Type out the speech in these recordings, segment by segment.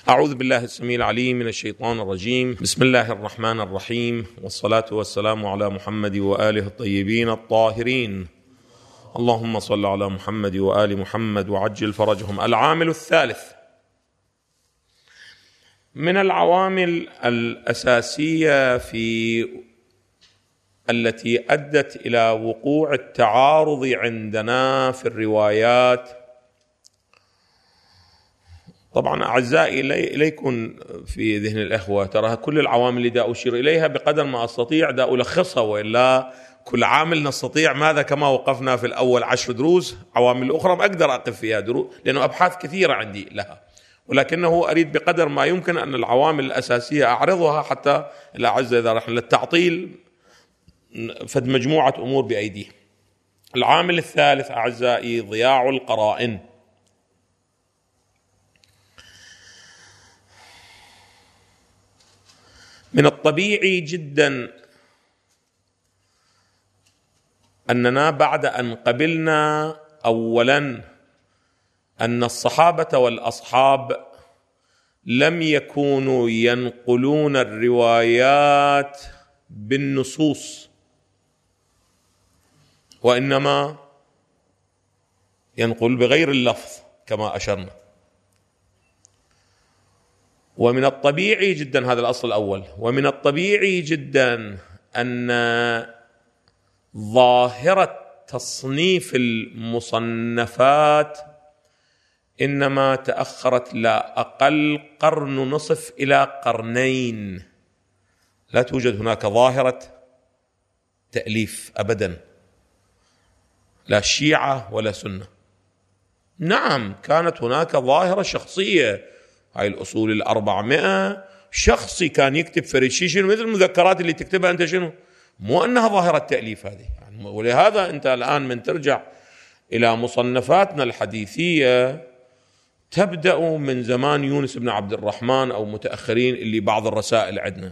أعوذ بالله السميع العليم من الشيطان الرجيم. بسم الله الرحمن الرحيم، والصلاة والسلام على محمد وآله الطيبين الطاهرين. اللهم صل على محمد وآل محمد وعجل فرجهم. العامل الثالث من العوامل الأساسية التي أدت إلى وقوع التعارض عندنا في الروايات. طبعا أعزائي لا يكون في ذهن الأخوة ترى كل العوامل اللي دا أشير إليها بقدر ما أستطيع دا ألخصها، وإلا كل عامل نستطيع ماذا كما وقفنا في الأول 10 دروس، عوامل أخرى ما أقدر أقف فيها دروس لأنه أبحاث كثيرة عندي لها، ولكنه أريد بقدر ما يمكن أن العوامل الأساسية أعرضها حتى الأعزة إذا رحنا للتعطيل فد مجموعة أمور بأيديه. العامل الثالث أعزائي ضياع القرائن. من الطبيعي جدا أننا بعد أن قبلنا أولا أن الصحابة والأصحاب لم يكونوا ينقلون الروايات بالنصوص، وإنما ينقل بغير اللفظ كما أشرنا. ومن الطبيعي جدا، هذا الأصل الأول، ومن الطبيعي جدا أن ظاهرة تصنيف المصنفات إنما تأخرت لا أقل قرن نصف إلى قرنين. لا توجد هناك ظاهرة تأليف أبدا، لا شيعة ولا سنة. نعم كانت هناك ظاهرة شخصية، هاي الأصول 400 شخصي كان يكتب فريد شنو مثل المذكرات اللي تكتبها أنت شنو، مو أنها ظاهرة تأليف هذه يعني. ولهذا أنت الآن من ترجع إلى مصنفاتنا الحديثية تبدأ من زمان يونس بن عبد الرحمن أو متأخرين اللي بعض الرسائل عندنا،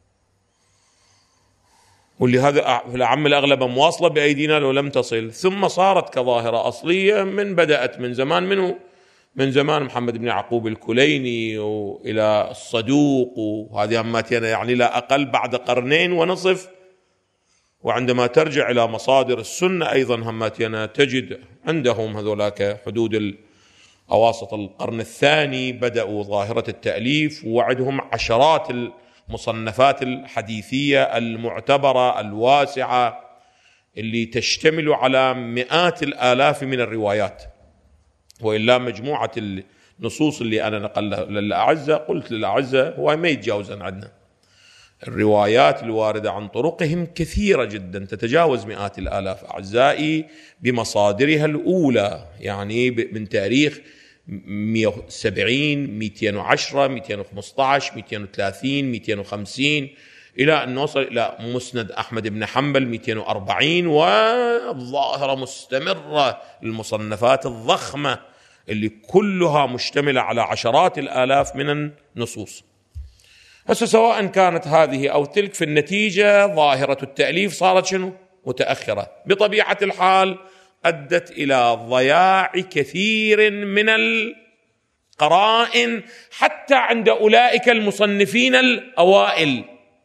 واللي هذا في العام الأغلب مواصلة بأيدينا لو لم تصل، ثم صارت كظاهرة أصلية بدأت من زمان منه، من زمان محمد بن يعقوب الكليني وإلى الصدوق، وهذه هماتنا يعني لا أقل بعد قرنين ونصف. وعندما ترجع إلى مصادر السنة أيضا هماتنا تجد عندهم هذولاك حدود أواسط القرن الثاني بدأوا ظاهرة التأليف، وعندهم عشرات المصنفات الحديثية المعتبرة الواسعة اللي تشتمل على مئات الآلاف من الروايات. وإلا مجموعة النصوص اللي أنا نقلها للأعزة، قلت للأعزة هو ما يتجاوزن عندنا الروايات الواردة عن طرقهم كثيرة جدا تتجاوز مئات الآلاف أعزائي بمصادرها الأولى، يعني من تاريخ 170 210 215 230 250 إلى أن نوصل إلى مسند أحمد بن حنبل 240، والظاهرة مستمرة المصنفات الضخمة اللي كلها مشتملة على عشرات الآلاف من النصوص. هسه سواء كانت هذه أو تلك، في النتيجة ظاهرة التأليف صارت شنو؟ متأخرة بطبيعة الحال، أدت إلى ضياع كثير من القرائن حتى عند أولئك المصنفين الأوائل.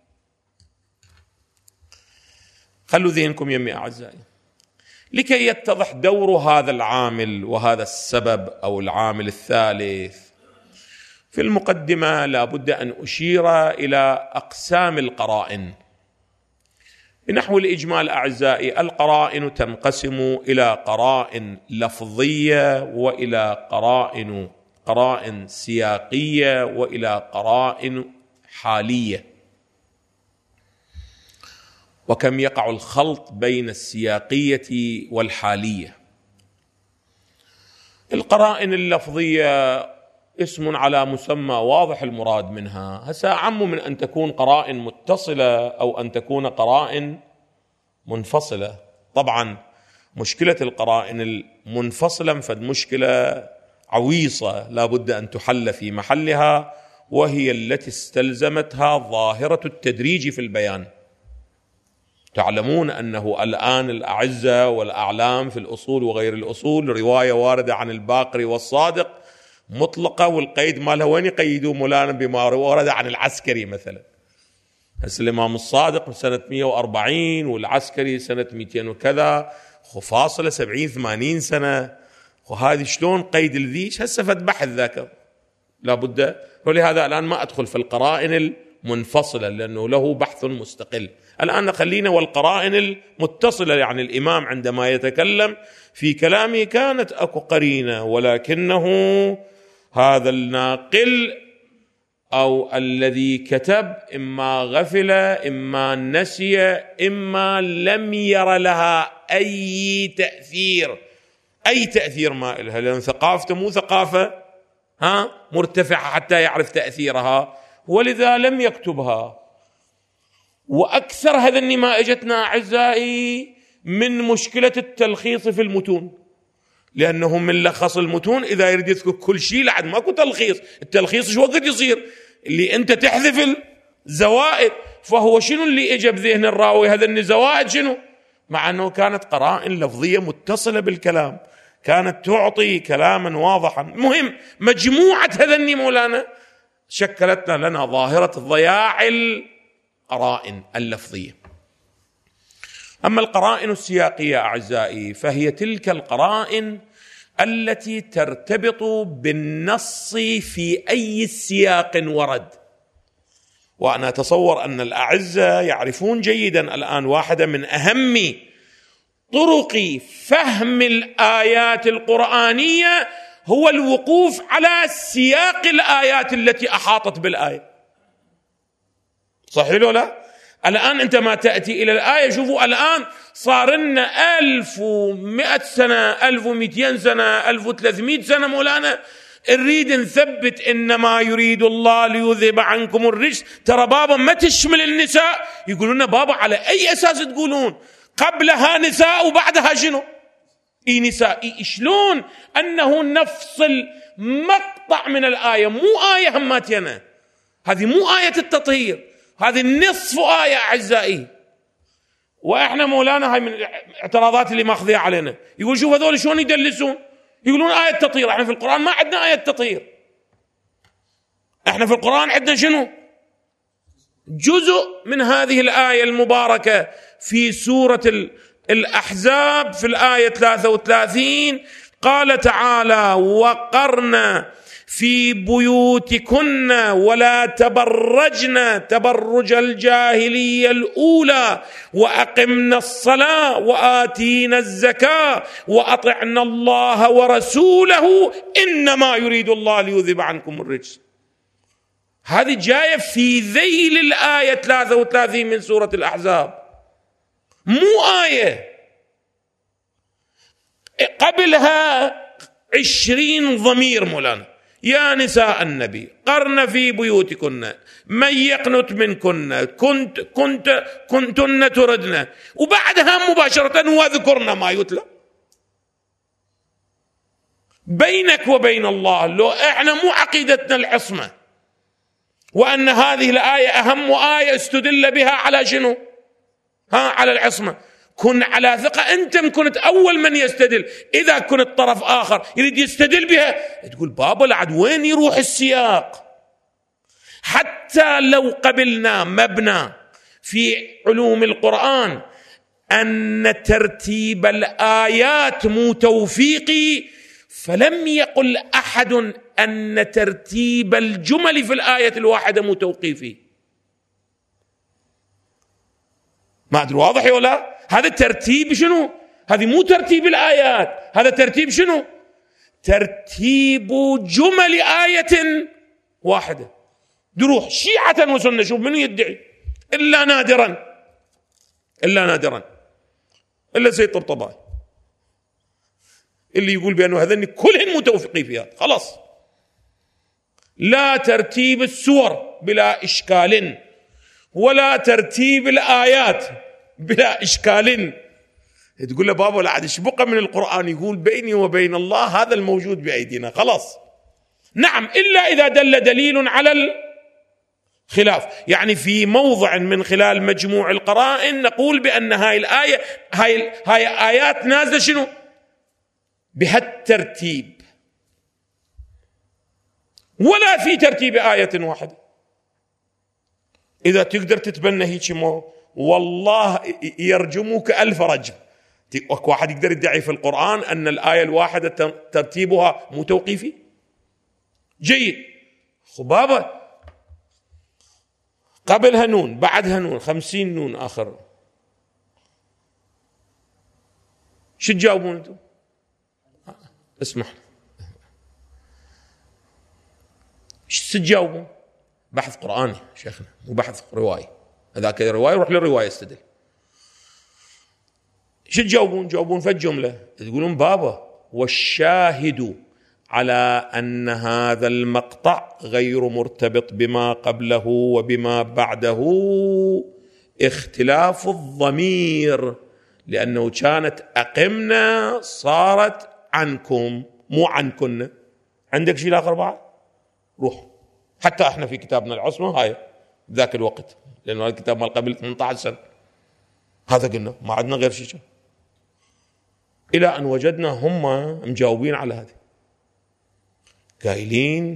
خلوا ذهنكم يمي أعزائي، لكي يتضح دور هذا العامل وهذا السبب أو العامل الثالث. في المقدمة لابد أن أشير إلى أقسام القرائن بنحو الإجمال أعزائي. القرائن تنقسم إلى قرائن لفظية، وإلى قرائن سياقية، وإلى قرائن حالية. وكم يقع الخلط بين السياقية والحالية. القرائن اللفظية اسم على مسمى واضح المراد منها، هسا أعم من أن تكون قرائن متصلة أو أن تكون قرائن منفصلة. طبعا مشكلة القرائن المنفصلة فد مشكلة عويصة لا بد أن تحل في محلها، وهي التي استلزمتها ظاهرة التدريج في البيان. تعلمون أنه الآن الأعزة والأعلام في الأصول وغير الأصول رواية واردة عن الباقر والصادق مطلقة والقيد مالها وين يقيدوا مولانا بما ورد عن العسكري مثلا. هسه الإمام الصادق من سنة 140 والعسكري سنة 200 وكذا، فاصلة 70-80 سنة، وهذه شلون قيد الذيش؟ هسه فد بحث ذاك لابد. ولهذا الآن ما أدخل في القرائن المنفصلة لأنه له بحث مستقل. الآن خلينا والقرائن المتصلة، يعني الإمام عندما يتكلم في كلامه كانت أكو قرينة، ولكنه هذا الناقل أو الذي كتب إما غفل، إما نسي، إما لم ير لها أي تأثير ما إلها، لأن ثقافته مو ثقافة مرتفعة حتى يعرف تأثيرها، ولذا لم يكتبها. وأكثر هذا ما اجتنا أعزائي من مشكلة التلخيص في المتون، لأنه من لخص المتون إذا يريد يذكر كل شيء لعد ماكو تلخيص. التلخيص شو وقت يصير؟ اللي أنت تحذف الزوائد. فهو شنو اللي اجى بذهن الراوي؟ هذا الزوائد شنو؟ مع أنه كانت قرائن لفظية متصلة بالكلام، كانت تعطي كلاما واضحا. مهم مجموعة هذني مولانا شكلتنا لنا ظاهرة ضياع القرائن اللفظية. أما القرائن السياقية أعزائي فهي تلك القرائن التي ترتبط بالنص في أي سياق ورد. وأنا أتصور أن الأعزة يعرفون جيدا الآن واحدة من أهم طرق فهم الآيات القرآنية هو الوقوف على سياق الآيات التي أحاطت بالآية. صحيح ولا لا؟ الآن أنت ما تأتي إلى الآية، شوفوا الآن صار لنا 1100 سنة، 1200 سنة، 1300 سنة مولانا نريد نثبت إنما يريد الله ليذهب عنكم الرجس. ترى بابا ما تشمل النساء. يقولون بابا على أي أساس تقولون قبلها نساء وبعدها شنو؟ نساء. شلون أنه نفس المقطع من الآية، مو آية هماتينا، هذه مو آية التطهير، هذه النصف آية أعزائي. وإحنا مولانا هاي من الاعتراضات اللي ماخذيها علينا. يقول شوف هذول شلون يدلسون، يقولون آية تطهير. إحنا في القرآن ما عندنا آية تطهير، إحنا في القرآن عندنا شنو؟ جزء من هذه الآية المباركة في سورة الأحزاب في الآية 33 قال تعالى: وقرن في بيوتكن ولا تبرجن تبرج الجاهلية الأولى وأقمنا الصلاة وآتينا الزكاة وأطعنا الله ورسوله إنما يريد الله ليذهب عنكم الرجس. هذه جاية في ذيل الآية 33 من سورة الأحزاب، مو آية قبلها 20 ضمير مولانا: يا نساء النبي قرن في بيوتكن من يقنت منكن كنتن تردن، وبعدها مباشرة واذكرن ما يتلى. بينك وبين الله لو احنا مو عقيدتنا العصمة وأن هذه الآية أهم آية استدل بها على شنو؟ على العصمة. كن على ثقة أنت كنت أول من يستدل. إذا كنت طرف آخر يريد يستدل بها تقول بابا لعد وين يروح السياق؟ حتى لو قبلنا مبنى في علوم القرآن أن ترتيب الآيات مو توفيقي، فلم يقل أحد أن ترتيب الجمل في الآية الواحدة مو توقيفي. ما أدري واضح ولا؟ هذا ترتيب شنو؟ هذه مو ترتيب الآيات، هذا ترتيب شنو؟ ترتيب جمل آية واحدة. دروح شيعة وسنة، شوف منو يدعي إلا نادرا إلا سيد طبطبائي اللي يقول بأنه هذين كلهن متوافقين فيها. خلاص، لا ترتيب السور بلا إشكال ولا ترتيب الآيات بلا إشكال. تقول له بابا لا عاد بقى من القرآن يقول بيني وبين الله هذا الموجود بأيدينا. خلاص، نعم، إلا إذا دل دليل على الخلاف. يعني في موضع من خلال مجموع القرائن نقول بأن هاي الآية هاي آيات نازلة شنو؟ بهالترتيب. ولا في ترتيب آية واحدة. إذا تقدر تتبنى هيك والله يرجموك 1000 رجم. واحد يقدر يدعي في القرآن أن الآية الواحدة ترتيبها مو توقيفي؟ جيد. بابا قبلها نون بعدها نون 50 نون آخر، شو تجاوبون أنتم؟ اسمح، شو تجاوبون؟ بحث قرآني شيخنا، مو بحث رواية. هذاك رواية روح للرواية استدل. شو تجاوبون؟ جاوبون في الجملة تقولون بابا والشاهد على أن هذا المقطع غير مرتبط بما قبله وبما بعده اختلاف الضمير، لأنه كانت أقمنا صارت عنكم مو عنكن. عندك شيء آخر بعد؟ روح. حتى احنا في كتابنا العصمة هاي ذاك الوقت، لأنه الكتاب مال قبل 18 سنة هذا قلنا، ما عندنا غير شيء، إلى أن وجدنا هم مجاوبين على هذه، قايلين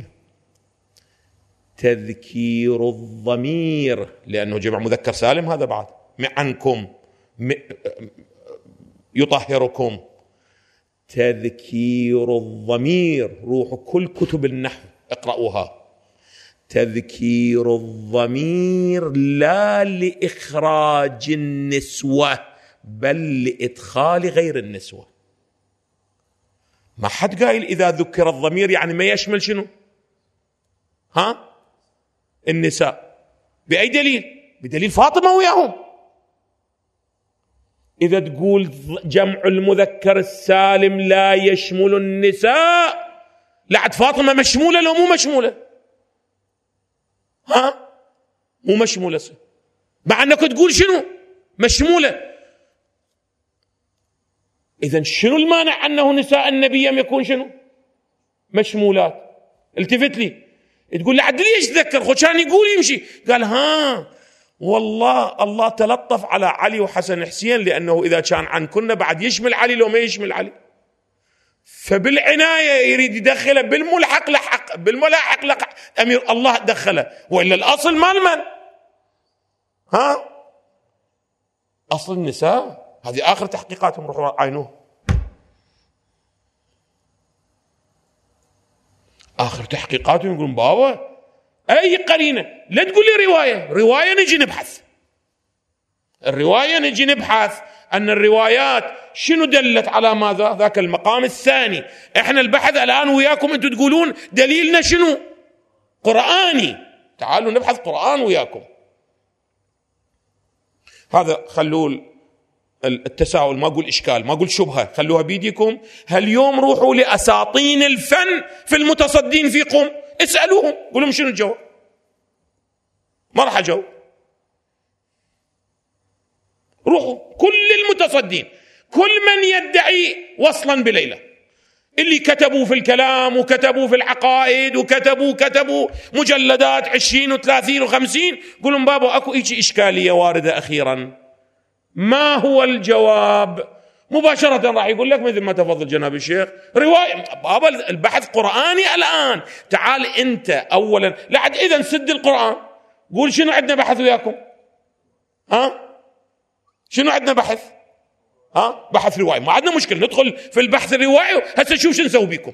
تذكير الضمير لأنه جمع مذكر سالم، هذا بعد عنكم يطهركم. تذكير الضمير، روحوا كل كتب النحو اقرأوها. تذكير الضمير لا لإخراج النسوة بل لإدخال غير النسوة. ما حد قايل إذا ذكر الضمير يعني ما يشمل شنو؟ النساء. بأي دليل؟ بدليل فاطمة وياهم. إذا تقول جمع المذكر السالم لا يشمل النساء، لعد فاطمة مشمولة لو مو مشمولة؟ مو مشمولة، مع أنك تقول شنو؟ مشمولة. إذن شنو المانع أنه نساء النبي يكون شنو؟ مشمولات. التفت لي تقول لعد ليش ذكر كان يقول يمشي، قال والله الله تلطف على علي وحسن حسين، لأنه إذا كان عنكن بعد يشمل علي لو ما يشمل علي، فبالعناية يريد يدخله بالملحق لحق، بالملاحق لحق أمير الله دخله، وإلا الأصل مال من؟ أصل النساء. هذه آخر تحقيقاتهم، روحوا عينوه. آخر تحقيقاتهم يقولون بابا أي قرينة، لا تقول لي رواية نجي نبحث. الرواية نجي نبحث أن الروايات شنو دلت على ماذا؟ ذاك المقام الثاني. إحنا البحث الآن وياكم، أنتم تقولون دليلنا شنو؟ قرآني. تعالوا نبحث قرآن وياكم. هذا خلوا التساؤل، ما أقول إشكال، ما أقول شبهة، خلوها بيديكم. اليوم روحوا لأساطين الفن في المتصدين في قم، اسألوهم قولوا شنو الجواب. ما راح أجاوب. روحوا كل المتصدين، كل من يدعي وصلا بليلى، اللي كتبوا في الكلام وكتبوا في العقائد وكتبوا مجلدات 20 و30 و50، قولوا بابا أكو إشكالية واردة أخيرا. ما هو الجواب؟ مباشرة راح يقول لك مثل ما تفضل جناب الشيخ، رواية. بابا البحث قرآني الآن. تعال أنت أولا لعد إذا سد القرآن، قول شنو عندنا بحث وياكم؟ شنو عندنا بحث؟ بحث رواية، ما عندنا مشكلة، ندخل في البحث الرواية. هسه شوف شو نسوي بيكم.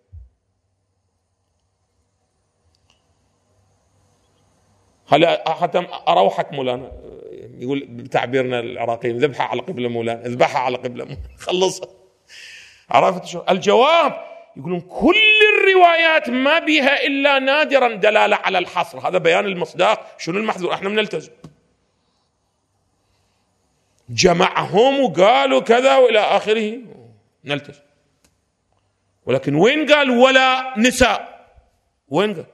هلا حتى أروحك مولانا، يقول بتعبيرنا العراقي ذبحها على قبلة مولانا، اذبحها على قبلة مولانا، خلصها. عرفت شو الجواب؟ يقولون كل الروايات ما بها إلا نادرا دلالة على الحصر. هذا بيان المصداق. شنو المحذور؟ احنا بنلتزم. جمعهم وقالوا كذا وإلى آخره، نلتزم. ولكن وين قال ولا نساء؟ وين قال؟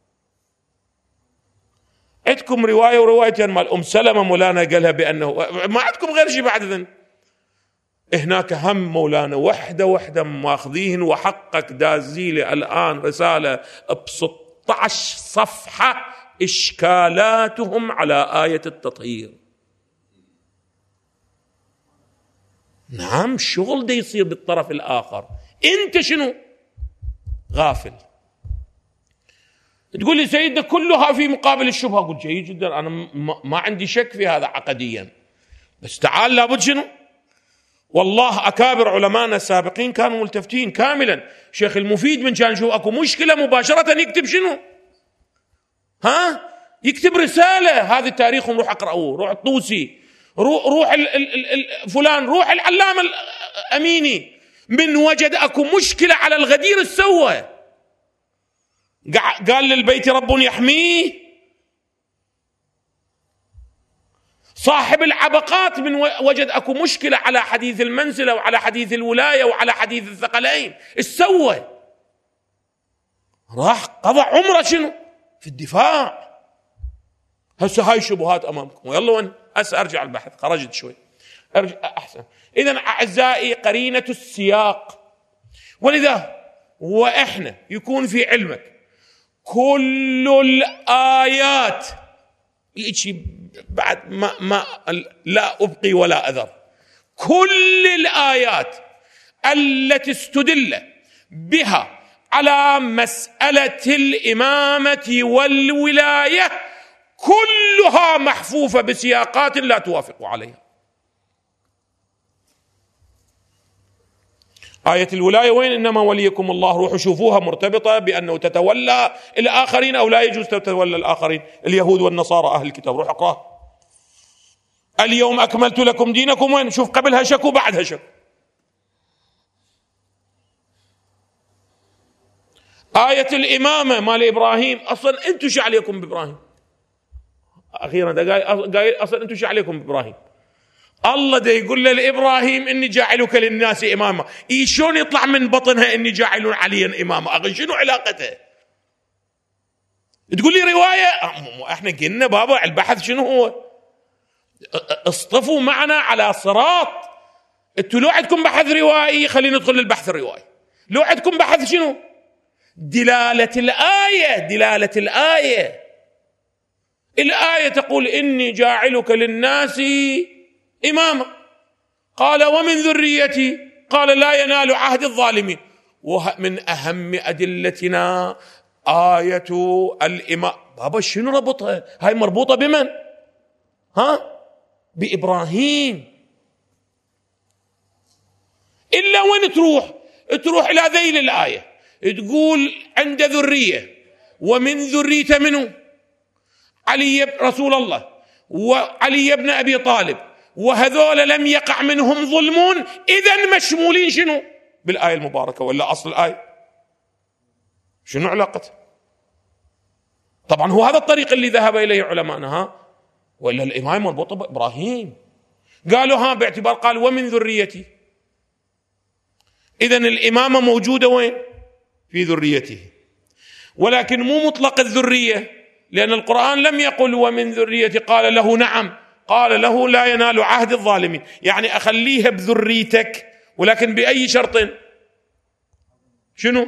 عندكم رواية وروايتين مال أم سلمة مولانا قالها بأنه ما عندكم غير شيء بعد ذن. هناك هم مولانا وحدة ماخذين، وحقك دازيلي الآن رسالة ب16 صفحة إشكالاتهم على آية التطهير. نعم، شغل ده يصير بالطرف الآخر. أنت شنو؟ غافل. تقول لي سيدنا كلها في مقابل الشبهة، أقول جيد جدا، أنا ما عندي شك في هذا عقديا، بس تعال لابد شنو؟ والله أكابر علماءنا السابقين كانوا ملتفتين كاملا. شيخ المفيد من كان شو أكو مشكلة مباشرة يكتب شنو؟ يكتب رسالة، هذه تاريخهم، روح أقرأوه، روح الطوسي، روح فلان، روح العلامة الأميني، من وجد أكو مشكلة على الغدير السوى قال للبيت رب يحميه. صاحب العبقات من وجد أكو مشكلة على حديث المنزلة وعلى حديث الولاية وعلى حديث الثقلين، السوى راح قضى عمره شنو؟ في الدفاع. هسه هاي شبهات أمامكم، ويلا وين أرجع البحث، خرجت شوي أرجع أحسن. إذن أعزائي قرينة السياق، ولذا وإحنا يكون في علمك كل الآيات يجي بعد ما لا أبقي ولا أذر، كل الآيات التي استدل بها على مسألة الإمامة والولاية كلها محفوفة بسياقات لا توافق عليها. آية الولاية وين؟ إنما وليكم الله، روحوا شوفوها مرتبطة بأنه تتولى الآخرين أو لا يجوز تتولى الآخرين، اليهود والنصارى أهل الكتاب، روح اقرأ. اليوم أكملت لكم دينكم، وين؟ شوف قبلها شك وبعدها شك. آية الإمامة مال إبراهيم، أصلا أنتم شو عليكم بإبراهيم؟ أخيرا قايل أصلا أنتم شو عليكم بإبراهيم؟ الله ده يقول لإبراهيم إني جاعلك للناس إماما، شلون يطلع من بطنها إني جاعل عليا إماما؟ أخي شنو علاقته؟ تقول لي رواية، احنا قلنا بابا البحث شنو هو؟ اصطفوا معنا على صراط. انتوا لو عندكم بحث روائي خلينا ندخل للبحث الروائي، لو عندكم بحث شنو؟ دلالة الآية، دلالة الآية. الآية تقول إني جاعلك للناس إماما، قال ومن ذريتي، قال لا ينال عهد الظالمين. ومن أهم أدلتنا آية الإمام. بابا شنو ربطها؟ هاي مربوطة بمن؟ بإبراهيم. إلا وين تروح إلى ذيل الآية، تقول عند ذرية، ومن ذريته منه علي رسول الله وعلي بن أبي طالب، وهذول لم يقع منهم ظلمون، إذن مشمولين شنو؟ بالآية المباركة، ولا أصل الآية شنو علاقته؟ طبعا هو هذا الطريق اللي ذهب إليه علماءنا، ولا الإمام مربوطة بإبراهيم. قالوا باعتبار قال ومن ذريتي، إذن الإمامة موجودة وين؟ في ذريته، ولكن مو مطلق الذرية، لأن القرآن لم يقل ومن ذريتي، قال له نعم، قال له لا ينال عهد الظالمين، يعني أخليها بذريتك، ولكن بأي شرط؟ شنو؟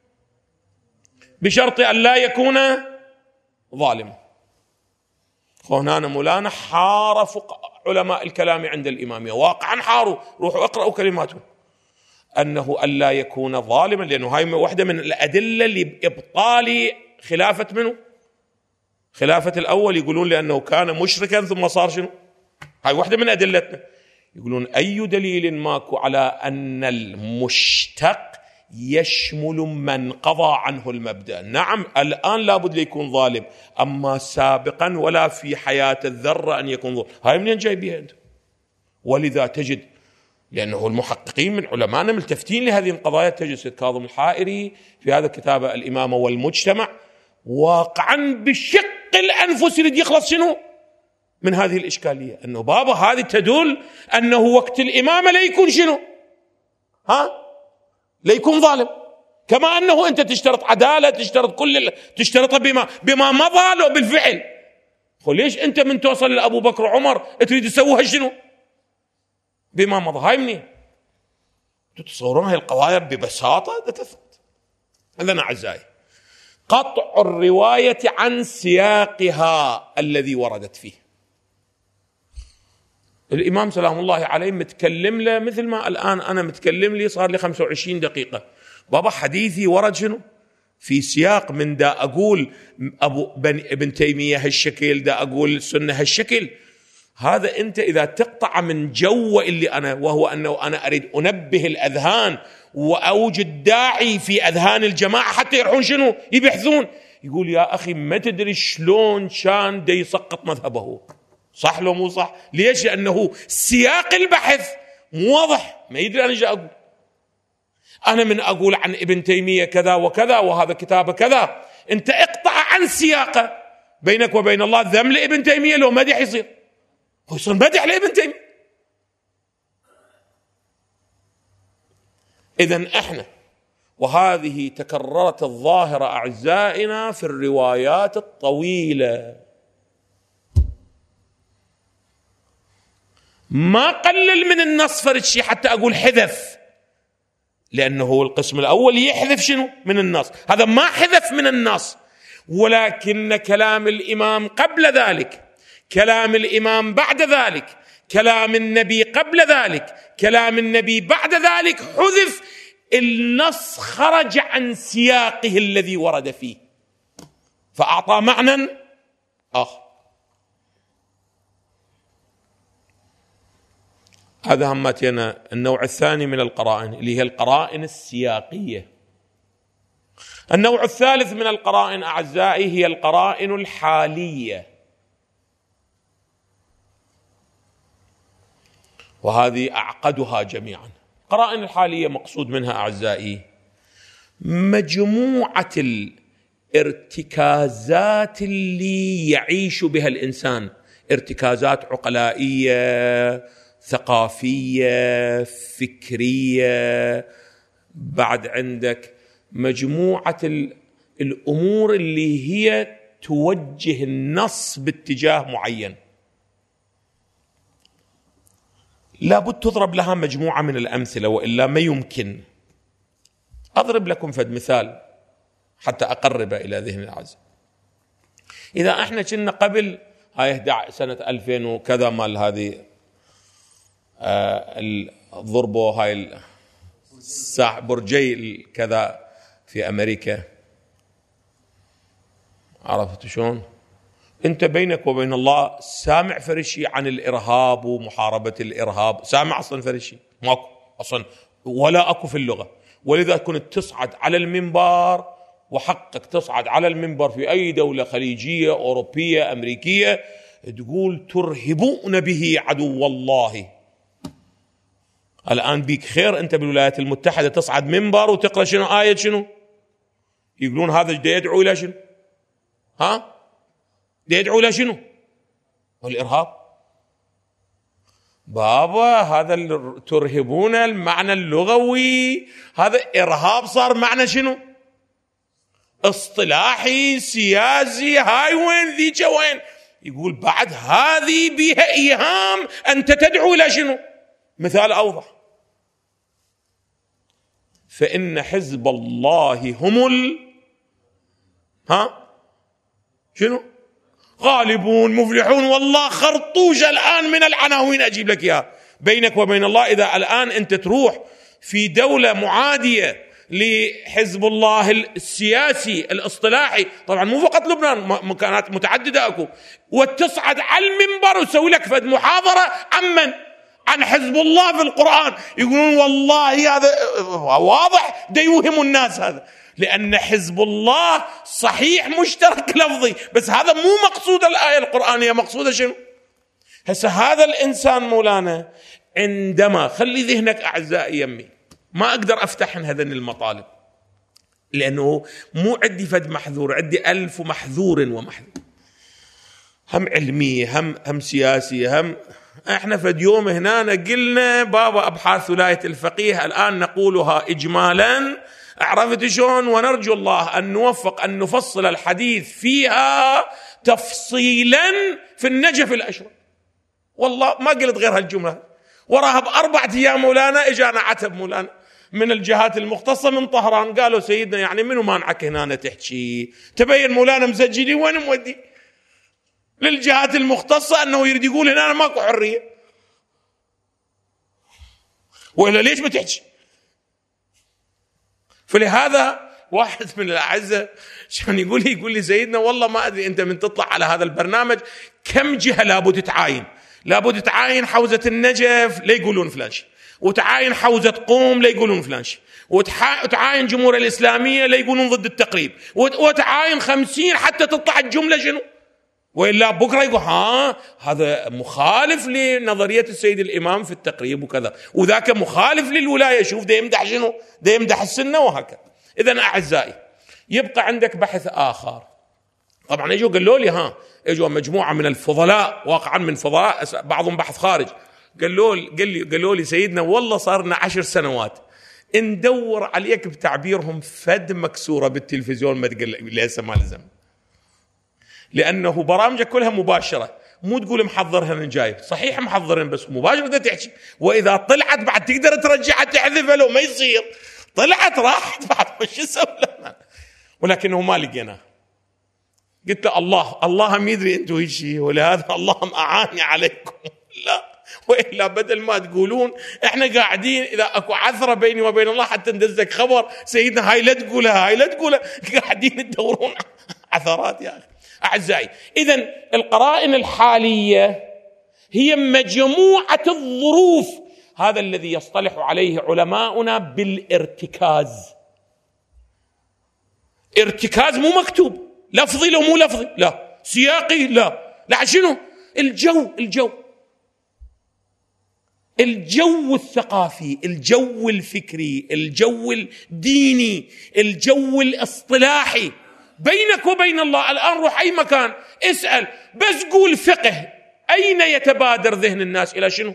بشرط أن لا يكون ظالما. هنا مولانا حار علماء الكلام عند الإمامية، واقعا حاروا، روحوا اقرأوا كلماتهم، أنه ألا يكون ظالما، لأنه هاي واحدة من الأدلة لإبطال خلافة منه؟ خلافة الأول، يقولون لأنه كان مشركا ثم صار شنو؟ هاي واحدة من أدلتنا. يقولون أي دليل ماكو على أن المشتق يشمل من قضى عنه المبدأ؟ نعم الآن لابد ليكون ظالم، أما سابقا ولا في حياة الذرة أن يكون ظالم. هاي منين جايبيها أنت؟ ولذا تجد، لأنه المحققين من علماءنا ملتفتين لهذه القضايا، تجد سيد كاظم الحائري في هذا الكتاب الإمامة والمجتمع واقعا بشق الأنفس يريد يخلص شنو؟ من هذه الإشكالية، أنه بابا هذه تدل أنه وقت الإمامة لا يكون شنو؟ لا يكون ظالم، كما أنه أنت تشترط عدالة، تشترط تشترطها بما مضى له بالفعل. ليش أنت من توصل لأبو بكر وعمر تريد تسويها شنو؟ بما مضى. هاي منين تتصورون هاي القضايا ببساطة تثبت؟ إذن أعزائي، قطع الرواية عن سياقها الذي وردت فيه. الإمام سلام الله عليه متكلم له مثل ما الآن أنا متكلم لي، صار لي 25 دقيقة. بابا حديثي ورد شنو؟ في سياق من دا أقول ابن تيمية هالشكل، دا أقول السنة هالشكل. هذا أنت إذا تقطع من جو اللي أنا، وهو أنه أنا أريد أنبه الأذهان وأوجد داعي في أذهان الجماعة حتى يروحون شنو يبحثون. يقول يا أخي ما تدري شلون كان دا يسقط مذهبه، صح لو مو صح؟ ليش؟ لأنه سياق البحث مو واضح، ما يدري أنا جاء أقول. أنا من أقول عن ابن تيمية كذا وكذا وهذا كتابه كذا، أنت اقطع عن سياقه. بينك وبين الله ذم لابن تيمية لو مدح يصير مدح لابن تيمية. إذن إحنا، وهذه تكررت الظاهرة أعزائنا في الروايات الطويلة، ما قلل من النص فرد شيء حتى أقول حذف، لأنه القسم الأول يحذف شنو من النص، هذا ما حذف من النص، ولكن كلام الإمام قبل ذلك، كلام الإمام بعد ذلك، كلام النبي قبل ذلك، كلام النبي بعد ذلك، حذف النص، خرج عن سياقه الذي ورد فيه فأعطى معنى آخر. هذا همتنا النوع الثاني من القرائن اللي هي القرائن السياقية. النوع الثالث من القرائن أعزائي هي القرائن الحالية، وهذه أعقدها جميعا. القرائن الحالية مقصود منها أعزائي مجموعة الارتكازات اللي يعيش بها الإنسان، ارتكازات عقلائية، ثقافية، فكرية، بعد عندك مجموعة الأمور اللي هي توجه النص باتجاه معين، لابد تضرب لها مجموعة من الأمثلة وإلا ما يمكن. أضرب لكم فد مثال حتى أقرب إلى ذهن العزم. إذا احنا كنا قبل هاي سنة 2000 وكذا مال هذه الضربة هاي برجي كذا في أمريكا، عرفت شلون؟ أنت بينك وبين الله سامع فرشي عن الإرهاب ومحاربة الإرهاب؟ سامع أصلا فرشي؟ ماكو أصلا، ولا أكو في اللغة. ولذا كنت تصعد على المنبر، وحقك تصعد على المنبر في أي دولة خليجية أوروبية أمريكية، تقول ترهبون به عدو الله. الآن بيك خير أنت بالولايات المتحدة تصعد منبر وتقرأ شنو آية شنو؟ يقولون هذا جدا يدعو إلى شنو؟ ها؟ يدعو إلى شنو؟ والإرهاب. بابا هذا ترهبون المعنى اللغوي، هذا إرهاب صار معنى شنو؟ اصطلاحي سياسي. هاي وين ذيك وين؟ يقول بعد هذه بها إيهام أنت تدعو إلى شنو؟ مثال أوضح، فإن حزب الله هم شنو؟ غالبون مفلحون. والله خرطوش الآن من العناوين أجيب لك إياها. بينك وبين الله إذا الآن أنت تروح في دولة معادية لحزب الله السياسي الاصطلاحي، طبعا مو فقط لبنان، مكانات متعددة أكو، وتصعد على المنبر وتسوي لك فد محاضرة عن حزب الله في القرآن، يقولون والله هذا واضح دا يوهم الناس هذا، لأن حزب الله صحيح مشترك لفظي، بس هذا مو مقصود الآية القرآنية. مقصودة شنو؟ هسه هذا الإنسان مولانا عندما، خلي ذهنك أعزائي يمي، ما أقدر أفتح هذين المطالب لأنه مو عندي فد محذور، عندي 1000 محذور ومحذور، هم علمية هم سياسية، هم احنا فد يوم هنا قلنا بابا أبحاث ولاية الفقيه الآن نقولها إجمالا، عرفت شلون؟ ونرجو الله أن نوفق أن نفصل الحديث فيها تفصيلا في النجف الأشرف. والله ما قلت غير هالجملة، وراها ب4 أيام مولانا إجانا عتب مولانا من الجهات المختصة من طهران، قالوا سيدنا يعني منو مانعك هنا تحكي؟ تبين مولانا مسجلي وين مودي للجهات المختصة أنه يريد يقول هنا ماكو حرية، وإلا ليش بتحكي؟ فلهذا واحد من الأعزة كان يقول لي سيدنا والله ما أدري أنت من تطلع على هذا البرنامج كم جهة لابد تعاين حوزة النجف لا يقولون فلان شيء، وتعاين حوزة قوم لا يقولون فلان شيء، وتعاين جمهورية الإسلامية لا يقولون ضد التقريب، وتعاين 50 حتى تطلع الجملة شنو، وإلا بكرة يقول هذا مخالف لنظرية السيد الإمام في التقريب وكذا، وذاك مخالف للولاية، شوف ده يمدح شنو، ده يمدح السنة وهكذا. إذن أعزائي يبقى عندك بحث آخر. طبعا اجوا قالوا لي اجوا مجموعة من الفضلاء، واقعا من فضلاء بعضهم بحث خارج، قالوا لي سيدنا والله صارنا 10 سنوات ندور عليك بتعبيرهم فد مكسورة بالتلفزيون ما تقول لسه ما لزم، لأنه برامجك كلها مباشرة، مو تقول محضرها من جايب، صحيح محضرين بس مباشرة تحكي، وإذا طلعت بعد تقدر ترجعها تحذفها لو ما يصير، طلعت راحت بعد وش يسوي لنا، ولكنه ما لقيناه. قلت له الله ما يدري انتم هالشيء، ولهذا اللهم أعاني عليكم، لا وإلا بدل ما تقولون احنا قاعدين اذا اكو عثرة بيني وبين الله حتى ندزك خبر سيدنا هاي لا تقولها قاعدين تدورون عثرات يا اخي. أعزائي إذن القرائن الحالية هي مجموعة الظروف، هذا الذي يصطلح عليه علماؤنا بالارتكاز. ارتكاز مو مكتوب، لفظي لو مو لفظي، لا سياقي، لا شنو، الجو الثقافي، الجو الفكري، الجو الديني، الجو الاصطلاحي بينك وبين الله. الآن روح أي مكان اسأل بس قول فقه، أين يتبادر ذهن الناس إلى شنو؟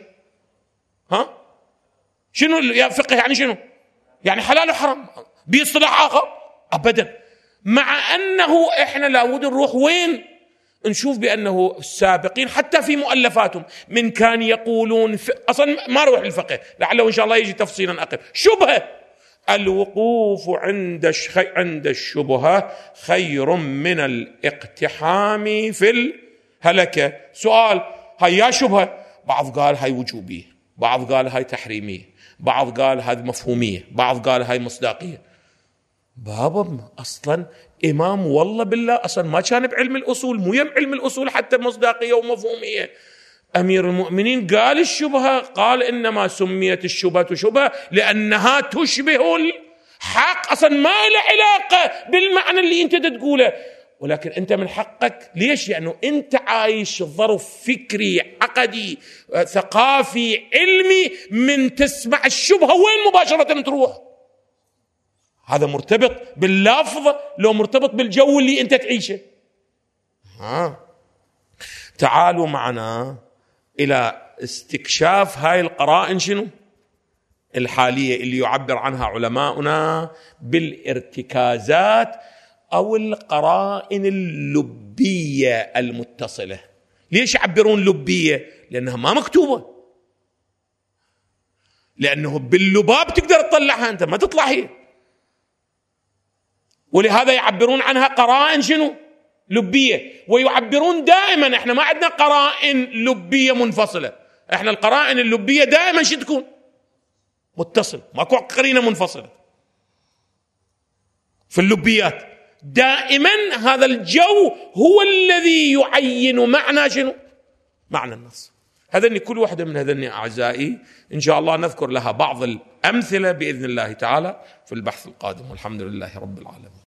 شنو يا فقه يعني شنو؟ يعني حلال وحرام باصطلاح آخر؟ أبدا. مع أنه إحنا لابد نروح وين؟ نشوف بأنه السابقين حتى في مؤلفاتهم من كان يقولون أصلا ما روح للفقه، لعله إن شاء الله يجي تفصيلا أقل. شبهة الوقوف عند الشبهة خير من الاقتحام في الهلكة. سؤال، هاي يا شبهة، بعض قال هاي وجوبية، بعض قال هاي تحريمية، بعض قال هاي مفهومية، بعض قال هاي مصداقية. بابا أصلا إمام والله بالله أصلا ما كان بعلم الأصول، مو يم علم الأصول حتى مصداقية ومفهومية. أمير المؤمنين قال الشبهة، قال إنما سميت الشبهة شبهة لأنها تشبه الحق، أصلا ما له علاقة بالمعنى اللي أنت تقوله، ولكن أنت من حقك. ليش؟ لأنه أنت عايش ظرف فكري عقدي ثقافي علمي، من تسمع الشبهة وين مباشرة تروح؟ هذا مرتبط باللفظ لو مرتبط بالجو اللي أنت تعيشه. تعالوا معنا إلى استكشاف هاي القرائن شنو الحالية اللي يعبر عنها علماؤنا بالارتكازات أو القرائن اللبية المتصلة. ليش يعبرون لبية؟ لأنها ما مكتوبة، لأنه باللباب تقدر تطلعها، أنت ما تطلع هي، ولهذا يعبرون عنها قرائن شنو لبية. ويعبرون دائما، احنا ما عندنا قرائن لبية منفصلة، احنا القرائن اللبية دائما شو تكون متصل، ماكو قرينة منفصلة في اللبيات. دائما هذا الجو هو الذي يعين معنى شنو، معنى النص. هذني كل واحدة من هذني أعزائي إن شاء الله نذكر لها بعض الأمثلة بإذن الله تعالى في البحث القادم، والحمد لله رب العالمين.